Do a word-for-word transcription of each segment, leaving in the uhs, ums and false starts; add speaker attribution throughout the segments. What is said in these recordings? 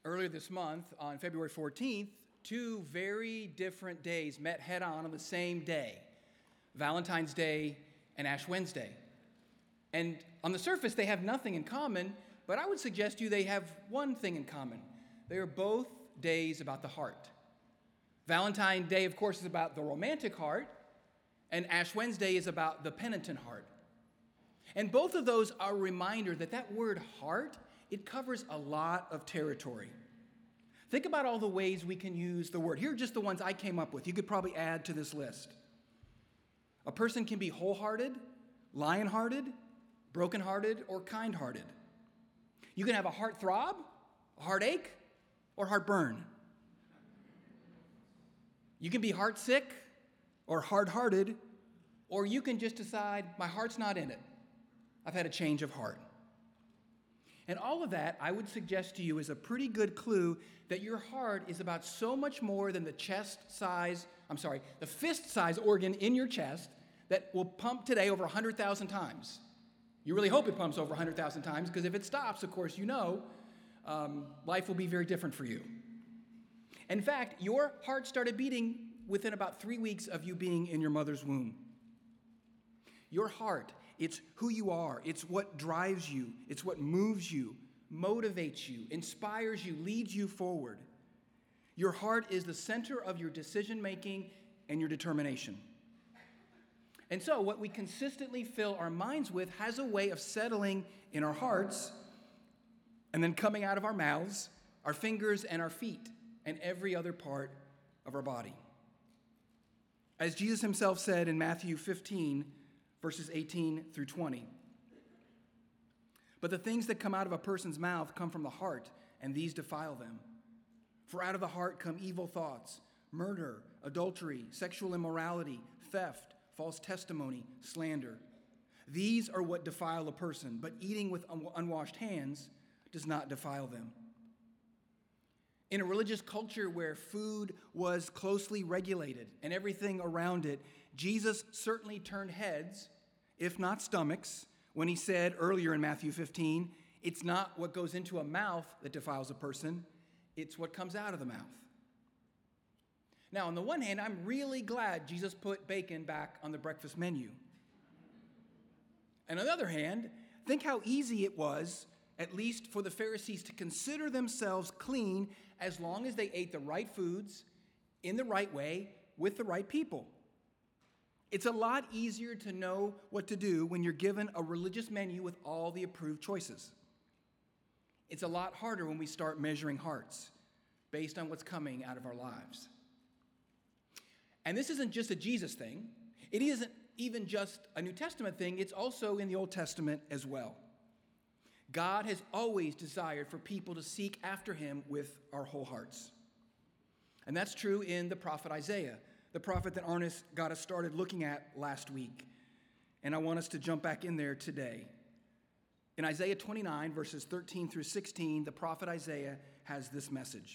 Speaker 1: Earlier this month, on February fourteenth, two very different days met head-on on the same day, Valentine's Day and Ash Wednesday. And on the surface, they have nothing in common, but I would suggest to you they have one thing in common. They are both days about the heart. Valentine's Day, of course, is about the romantic heart, and Ash Wednesday is about the penitent heart. And both of those are a reminder that that word heart, it covers a lot of territory. Think about all the ways we can use the word. Here are just the ones I came up with. You could probably add to this list. A person can be wholehearted, lion-hearted, broken-hearted, or kind-hearted. You can have a heart throb, a heartache, or heartburn. You can be heartsick or hard-hearted, or you can just decide, my heart's not in it. I've had a change of heart. And all of that, I would suggest to you, is a pretty good clue that your heart is about so much more than the chest size, I'm sorry, the fist size organ in your chest that will pump today over one hundred thousand times. You really hope it pumps over one hundred thousand times, because if it stops, of course, you know, um, life will be very different for you. In fact, your heart started beating within about three weeks of you being in your mother's womb. Your heart, it's who you are. It's what drives you. It's what moves you, motivates you, inspires you, leads you forward. Your heart is the center of your decision-making and your determination. And so what we consistently fill our minds with has a way of settling in our hearts and then coming out of our mouths, our fingers, and our feet, and every other part of our body. As Jesus himself said in Matthew fifteen, verses eighteen through twenty. But the things that come out of a person's mouth come from the heart, and these defile them. For out of the heart come evil thoughts, murder, adultery, sexual immorality, theft, false testimony, slander. These are what defile a person, but eating with unwashed hands does not defile them. In a religious culture where food was closely regulated and everything around it, Jesus certainly turned heads, if not stomachs, when he said earlier in Matthew fifteen, it's not what goes into a mouth that defiles a person, it's what comes out of the mouth. Now, on the one hand, I'm really glad Jesus put bacon back on the breakfast menu. And on the other hand, think how easy it was, at least for the Pharisees, to consider themselves clean as long as they ate the right foods, in the right way, with the right people. It's a lot easier to know what to do when you're given a religious menu with all the approved choices. It's a lot harder when we start measuring hearts based on what's coming out of our lives. And this isn't just a Jesus thing. It isn't even just a New Testament thing. It's also in the Old Testament as well. God has always desired for people to seek after him with our whole hearts. And that's true in the prophet Isaiah, the prophet that Ernest got us started looking at last week. And I want us to jump back in there today. In Isaiah twenty-nine, verses thirteen through sixteen, the prophet Isaiah has this message.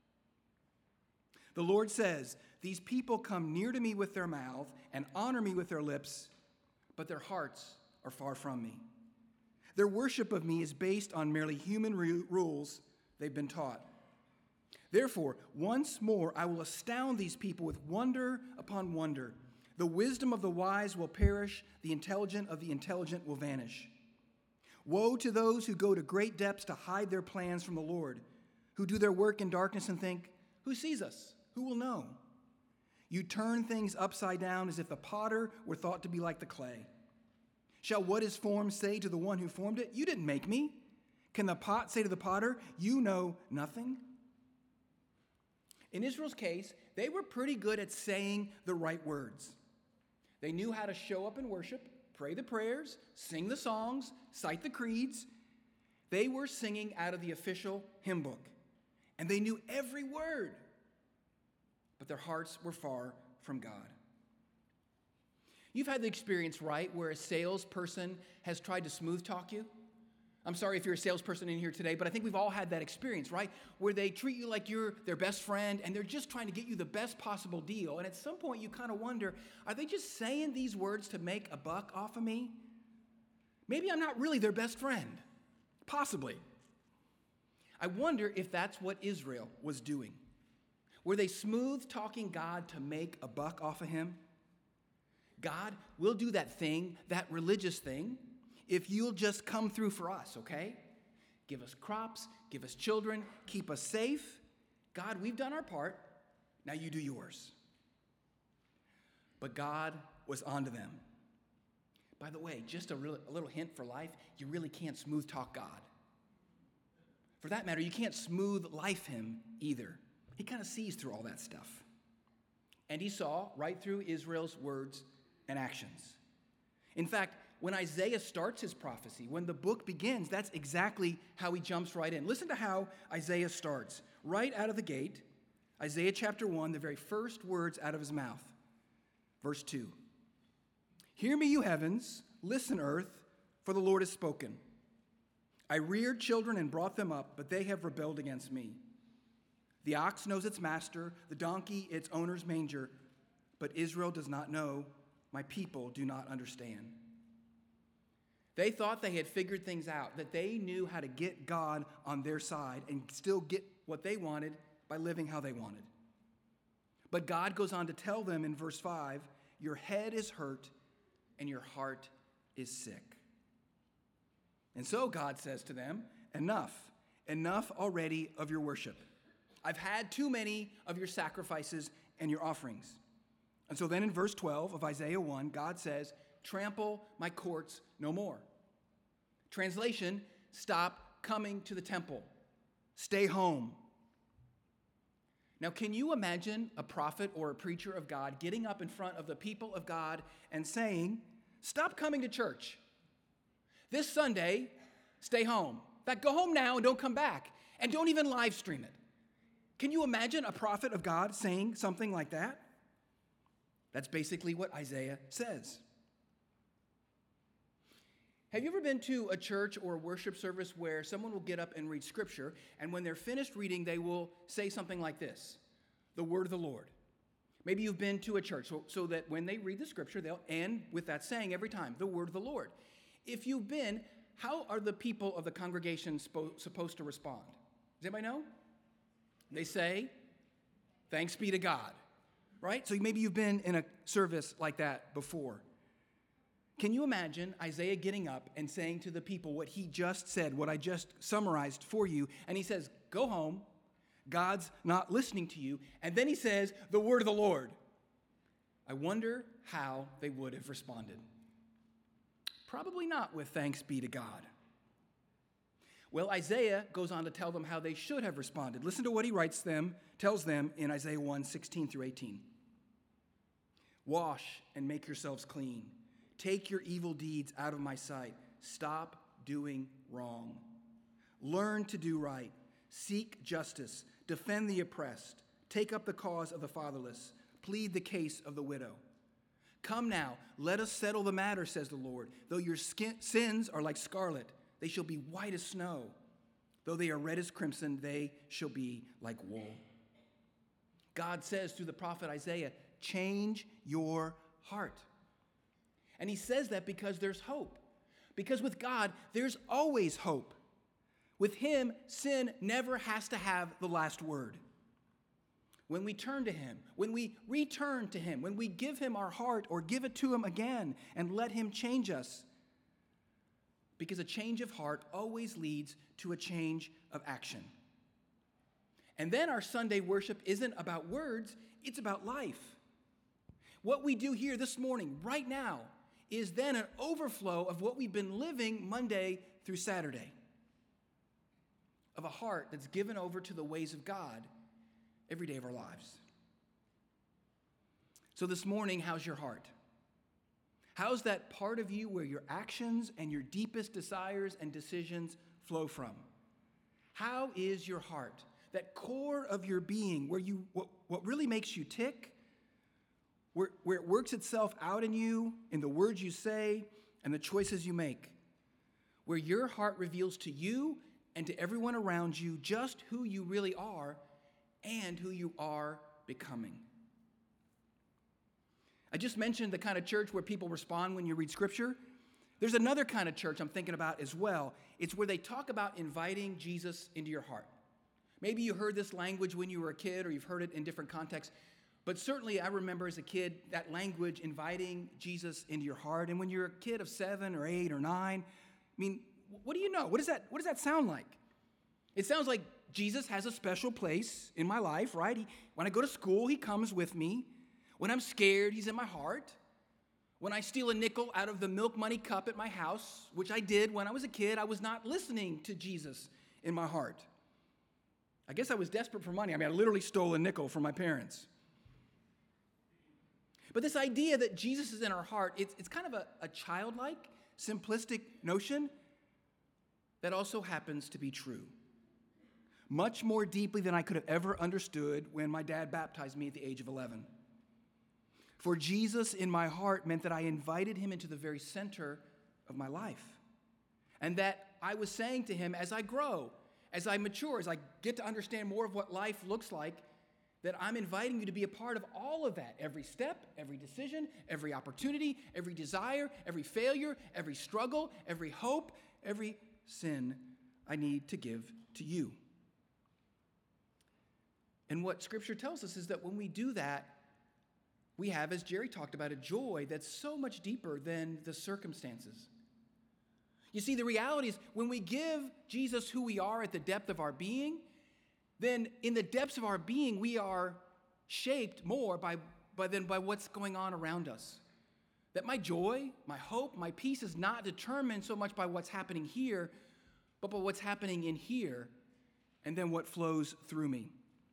Speaker 1: The Lord says, "These people come near to me with their mouth and honor me with their lips, but their hearts are far from me. Their worship of me is based on merely human rules they've been taught. Therefore, once more I will astound these people with wonder upon wonder. The wisdom of the wise will perish, the intelligent of the intelligent will vanish. Woe to those who go to great depths to hide their plans from the Lord, who do their work in darkness and think, 'Who sees us? Who will know?' You turn things upside down as if the potter were thought to be like the clay. Shall what is formed say to the one who formed it, 'You didn't make me'? Can the pot say to the potter, 'You know nothing'?" In Israel's case, they were pretty good at saying the right words. They knew how to show up in worship, pray the prayers, sing the songs, cite the creeds. They were singing out of the official hymn book, and they knew every word, but their hearts were far from God. You've had the experience, right, where a salesperson has tried to smooth talk you? I'm sorry if you're a salesperson in here today, but I think we've all had that experience, right? Where they treat you like you're their best friend and they're just trying to get you the best possible deal. And at some point you kind of wonder, are they just saying these words to make a buck off of me? Maybe I'm not really their best friend. Possibly. I wonder if that's what Israel was doing. Were they smooth-talking God to make a buck off of him? God, we'll do that thing, that religious thing, if you'll just come through for us, okay? Give us crops, give us children, keep us safe. God, we've done our part. Now you do yours. But God was onto them. By the way, just a, real, a little hint for life, you really can't smooth talk God. For that matter, you can't smooth life him either. He kind of sees through all that stuff. And he saw right through Israel's words and actions. In fact, when Isaiah starts his prophecy, when the book begins, that's exactly how he jumps right in. Listen to how Isaiah starts. Right out of the gate, Isaiah chapter one, the very first words out of his mouth. Verse two. Hear me, you heavens, listen, earth, for the Lord has spoken. I reared children and brought them up, but they have rebelled against me. The ox knows its master, the donkey its owner's manger, but Israel does not know, my people do not understand. They thought they had figured things out, that they knew how to get God on their side and still get what they wanted by living how they wanted. But God goes on to tell them in verse five, your head is hurt and your heart is sick. And so God says to them, enough, enough already of your worship. I've had too many of your sacrifices and your offerings. And so then in verse twelve of Isaiah one, God says, trample my courts no more. Translation, stop coming to the temple. Stay home. Now, can you imagine a prophet or a preacher of God getting up in front of the people of God and saying, stop coming to church. This Sunday, stay home. In fact, go home now and don't come back. And don't even live stream it. Can you imagine a prophet of God saying something like that? That's basically what Isaiah says. Have you ever been to a church or a worship service where someone will get up and read scripture, and when they're finished reading, they will say something like this, the word of the Lord? Maybe you've been to a church so, so that when they read the scripture, they'll end with that saying every time, the word of the Lord. If you've been, how are the people of the congregation spo- supposed to respond? Does anybody know? They say, thanks be to God, right? So maybe you've been in a service like that before. Can you imagine Isaiah getting up and saying to the people what he just said, what I just summarized for you, and he says, go home, God's not listening to you, and then he says, the word of the Lord. I wonder how they would have responded. Probably not with thanks be to God. Well, Isaiah goes on to tell them how they should have responded. Listen to what he writes them, tells them in Isaiah one, sixteen through eighteen. Wash and make yourselves clean. Take your evil deeds out of my sight. Stop doing wrong. Learn to do right. Seek justice. Defend the oppressed. Take up the cause of the fatherless. Plead the case of the widow. Come now, let us settle the matter, says the Lord. Though your skin, sins are like scarlet, they shall be white as snow. Though they are red as crimson, they shall be like wool. God says through the prophet Isaiah, change your heart. And he says that because there's hope. Because with God, there's always hope. With him, sin never has to have the last word. When we turn to him, when we return to him, when we give him our heart or give it to him again and let him change us. Because a change of heart always leads to a change of action. And then our Sunday worship isn't about words, it's about life. What we do here this morning, right now, is then an overflow of what we've been living Monday through Saturday. Of a heart that's given over to the ways of God every day of our lives. So this morning, how's your heart? How's that part of you where your actions and your deepest desires and decisions flow from? How is your heart? That core of your being where you what, what really makes you tick? Where, where it works itself out in you, in the words you say, and the choices you make. Where your heart reveals to you and to everyone around you just who you really are and who you are becoming. I just mentioned the kind of church where people respond when you read Scripture. There's another kind of church I'm thinking about as well. It's where they talk about inviting Jesus into your heart. Maybe you heard this language when you were a kid, or you've heard it in different contexts. But certainly I remember as a kid that language, inviting Jesus into your heart. And when you're a kid of seven or eight or nine, I mean, what do you know? What does that, what does that sound like? It sounds like Jesus has a special place in my life, right? He, when I go to school, he comes with me. When I'm scared, he's in my heart. When I steal a nickel out of the milk money cup at my house, which I did when I was a kid, I was not listening to Jesus in my heart. I guess I was desperate for money. I mean, I literally stole a nickel from my parents. But this idea that Jesus is in our heart, it's, it's kind of a, a childlike, simplistic notion that also happens to be true. Much more deeply than I could have ever understood when my dad baptized me at the age of eleven. For Jesus in my heart meant that I invited him into the very center of my life. And that I was saying to him, as I grow, as I mature, as I get to understand more of what life looks like, that I'm inviting you to be a part of all of that. Every step, every decision, every opportunity, every desire, every failure, every struggle, every hope, every sin I need to give to you. And what Scripture tells us is that when we do that, we have, as Jerry talked about, a joy that's so much deeper than the circumstances. You see, the reality is when we give Jesus who we are at the depth of our being, then in the depths of our being, we are shaped more by, by, than by what's going on around us. That my joy, my hope, my peace is not determined so much by what's happening here, but by what's happening in here, and then what flows through me.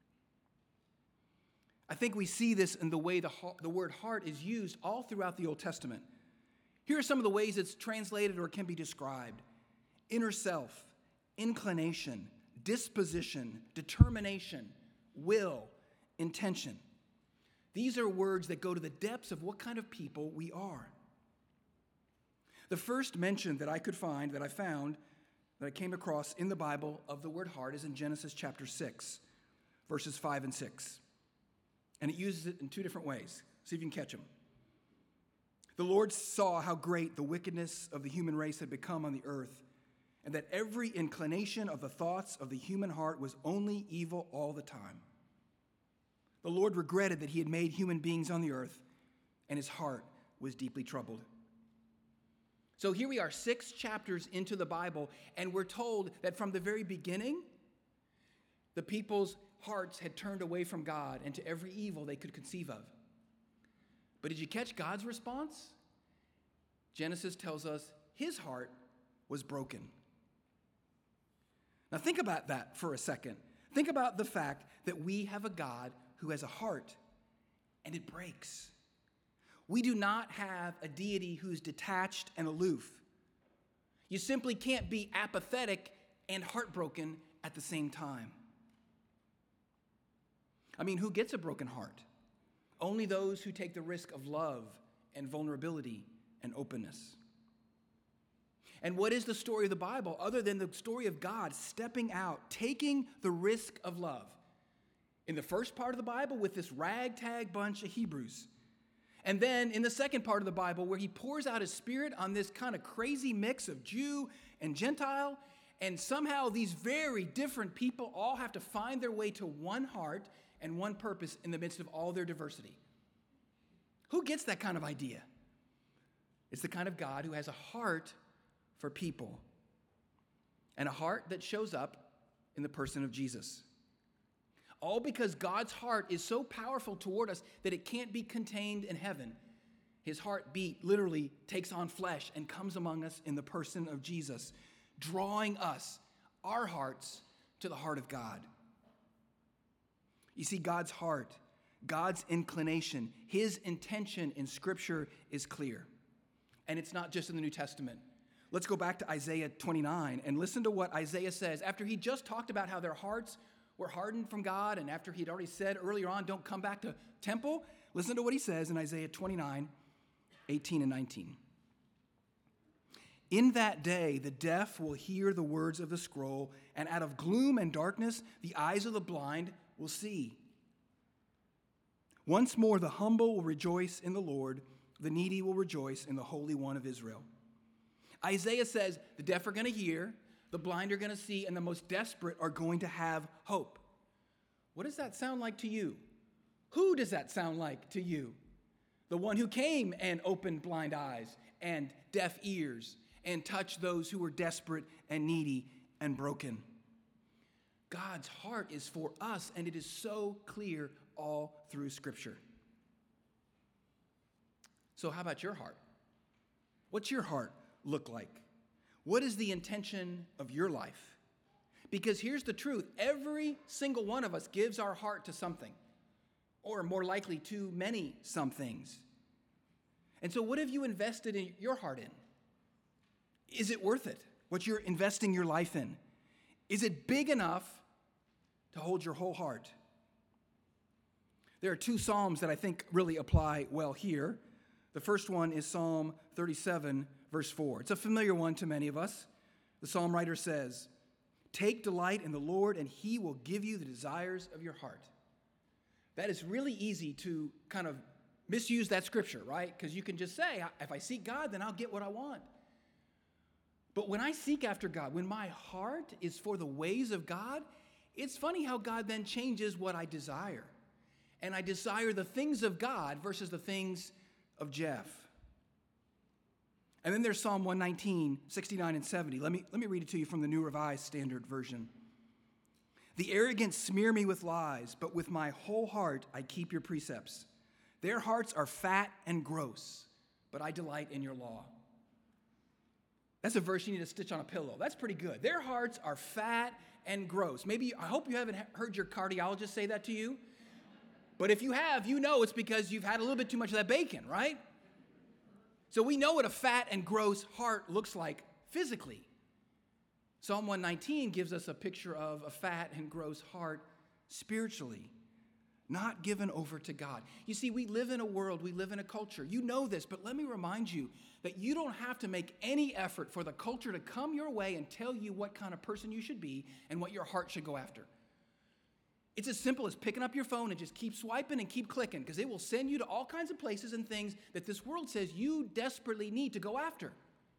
Speaker 1: I think we see this in the way the, the word heart is used all throughout the Old Testament. Here are some of the ways it's translated or can be described. Inner self, inclination, disposition, determination, will, intention. These are words that go to the depths of what kind of people we are. The first mention that I could find, that I found, that I came across in the Bible of the word heart is in Genesis chapter six, verses five and six. And it uses it in two different ways. See if you can catch them. The Lord saw how great the wickedness of the human race had become on the earth, and that every inclination of the thoughts of the human heart was only evil all the time. The Lord regretted that he had made human beings on the earth, and his heart was deeply troubled. So here we are, six chapters into the Bible, and we're told that from the very beginning, the people's hearts had turned away from God and to every evil they could conceive of. But did you catch God's response? Genesis tells us his heart was broken. Now think about that for a second. Think about the fact that we have a God who has a heart, and it breaks. We do not have a deity who's detached and aloof. You simply can't be apathetic and heartbroken at the same time. I mean, who gets a broken heart? Only those who take the risk of love and vulnerability and openness. And what is the story of the Bible other than the story of God stepping out, taking the risk of love? In the first part of the Bible with this ragtag bunch of Hebrews. And then in the second part of the Bible where he pours out his Spirit on this kind of crazy mix of Jew and Gentile. And somehow these very different people all have to find their way to one heart and one purpose in the midst of all their diversity. Who gets that kind of idea? It's the kind of God who has a heart for people and a heart that shows up in the person of Jesus. All because God's heart is so powerful toward us that it can't be contained in heaven. His heartbeat literally takes on flesh and comes among us in the person of Jesus, drawing us, our hearts, to the heart of God. You see, God's heart, God's inclination, his intention in Scripture is clear. And it's not just in the New Testament. Let's go back to Isaiah twenty-nine and listen to what Isaiah says. After he just talked about how their hearts were hardened from God, and after he'd already said earlier on, don't come back to temple, listen to what he says in Isaiah twenty-nine, eighteen and nineteen. In that day, the deaf will hear the words of the scroll, and out of gloom and darkness, the eyes of the blind will see. Once more, the humble will rejoice in the Lord. The needy will rejoice in the Holy One of Israel. Isaiah says the deaf are going to hear, the blind are going to see, and the most desperate are going to have hope. What does that sound like to you? Who does that sound like to you? The one who came and opened blind eyes and deaf ears and touched those who were desperate and needy and broken. God's heart is for us, and it is so clear all through Scripture. So how about your heart? What's your heart look like? What is the intention of your life? Because here's the truth. Every single one of us gives our heart to something, or more likely to many some things. And so what have you invested in your heart in? Is it worth it, what you're investing your life in? Is it big enough to hold your whole heart? There are two Psalms that I think really apply well here. The first one is Psalm thirty-seven, verse four. It's a familiar one to many of us. The psalm writer says, "Take delight in the Lord, and he will give you the desires of your heart." That is really easy to kind of misuse that scripture, right? Because you can just say, if I seek God, then I'll get what I want. But when I seek after God, when my heart is for the ways of God, it's funny how God then changes what I desire. And I desire the things of God versus the things of Jeff. And then there's Psalm one nineteen, sixty-nine and seventy. Let me, let me read it to you from the New Revised Standard Version. "The arrogant smear me with lies, but with my whole heart I keep your precepts. Their hearts are fat and gross, but I delight in your law." That's a verse you need to stitch on a pillow. That's pretty good. Their hearts are fat and gross. Maybe, I hope you haven't heard your cardiologist say that to you. But if you have, you know it's because you've had a little bit too much of that bacon, right? So we know what a fat and gross heart looks like physically. Psalm one nineteen gives us a picture of a fat and gross heart spiritually, not given over to God. You see, we live in a world, we live in a culture. You know this, but let me remind you that you don't have to make any effort for the culture to come your way and tell you what kind of person you should be and what your heart should go after. It's as simple as picking up your phone and just keep swiping and keep clicking, because it will send you to all kinds of places and things that this world says you desperately need to go after.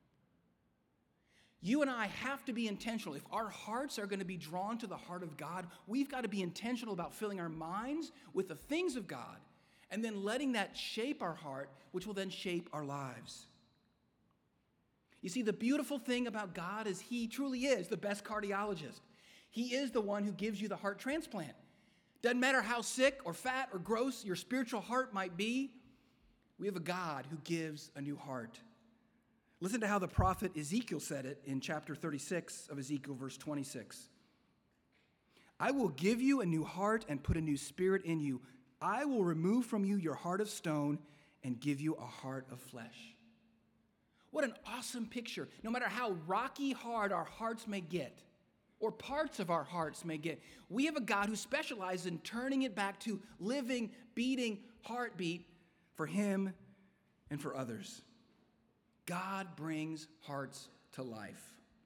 Speaker 1: You and I have to be intentional. If our hearts are going to be drawn to the heart of God, we've got to be intentional about filling our minds with the things of God and then letting that shape our heart, which will then shape our lives. You see, the beautiful thing about God is he truly is the best cardiologist. He is the one who gives you the heart transplant. Doesn't matter how sick or fat or gross your spiritual heart might be, we have a God who gives a new heart. Listen to how the prophet Ezekiel said it in chapter thirty-six of Ezekiel, verse twenty-six. "I will give you a new heart and put a new spirit in you. I will remove from you your heart of stone and give you a heart of flesh." What an awesome picture. No matter how rocky hard our hearts may get, or parts of our hearts may get, we have a God who specializes in turning it back to living, beating heartbeat for him and for others. God brings hearts to life.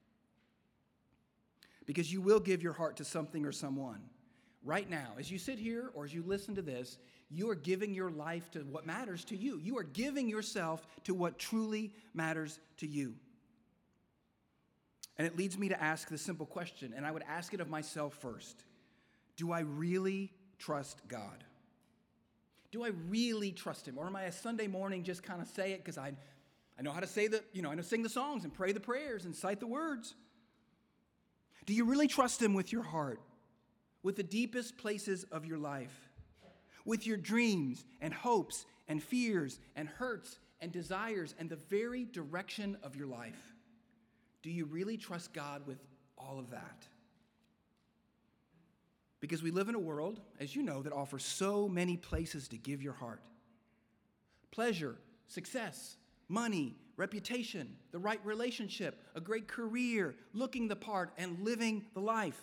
Speaker 1: Because you will give your heart to something or someone. Right now, as you sit here or as you listen to this, you are giving your life to what matters to you. You are giving yourself to what truly matters to you. And it leads me to ask the simple question, and I would ask it of myself first. Do I really trust God? Do I really trust him? Or am I a Sunday morning just kind of say it because I, I know how to say the, you know, I know sing the songs and pray the prayers and cite the words? Do you really trust him with your heart, with the deepest places of your life, with your dreams and hopes and fears and hurts and desires and the very direction of your life? Do you really trust God with all of that? Because we live in a world, as you know, that offers so many places to give your heart. Pleasure, success, money, reputation, the right relationship, a great career, looking the part, and living the life.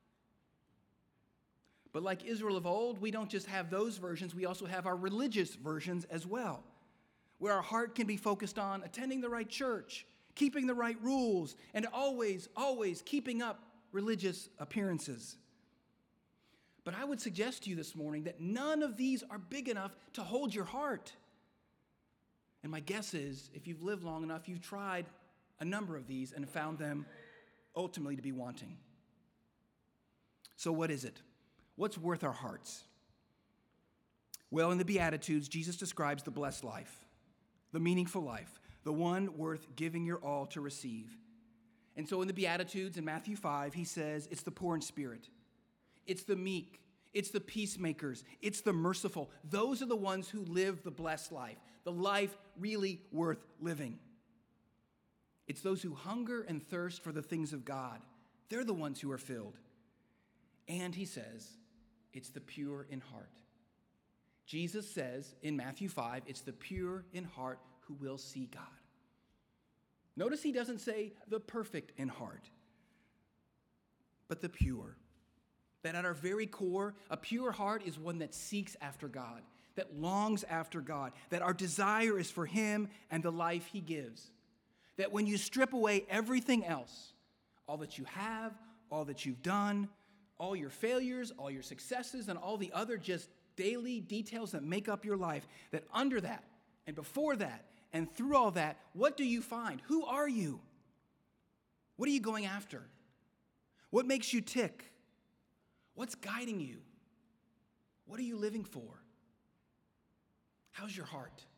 Speaker 1: But like Israel of old, we don't just have those versions, we also have our religious versions as well, where our heart can be focused on attending the right church, keeping the right rules, and always, always keeping up religious appearances. But I would suggest to you this morning that none of these are big enough to hold your heart. And my guess is, if you've lived long enough, you've tried a number of these and found them ultimately to be wanting. So what is it? What's worth our hearts? Well, in the Beatitudes, Jesus describes the blessed life, the meaningful life, the one worth giving your all to receive. And so in the Beatitudes in Matthew five, he says it's the poor in spirit, it's the meek, it's the peacemakers, it's the merciful. Those are the ones who live the blessed life, the life really worth living. It's those who hunger and thirst for the things of God. They're the ones who are filled. And he says, it's the pure in heart. Jesus says in Matthew five, it's the pure in heart who will see God. Notice he doesn't say the perfect in heart, but the pure. That at our very core, a pure heart is one that seeks after God, that longs after God, that our desire is for him and the life he gives. That when you strip away everything else, all that you have, all that you've done, all your failures, all your successes, and all the other just daily details that make up your life, that under that and before that and through all that, what do you find? Who are you? What are you going after? What makes you tick? What's guiding you? What are you living for? How's your heart?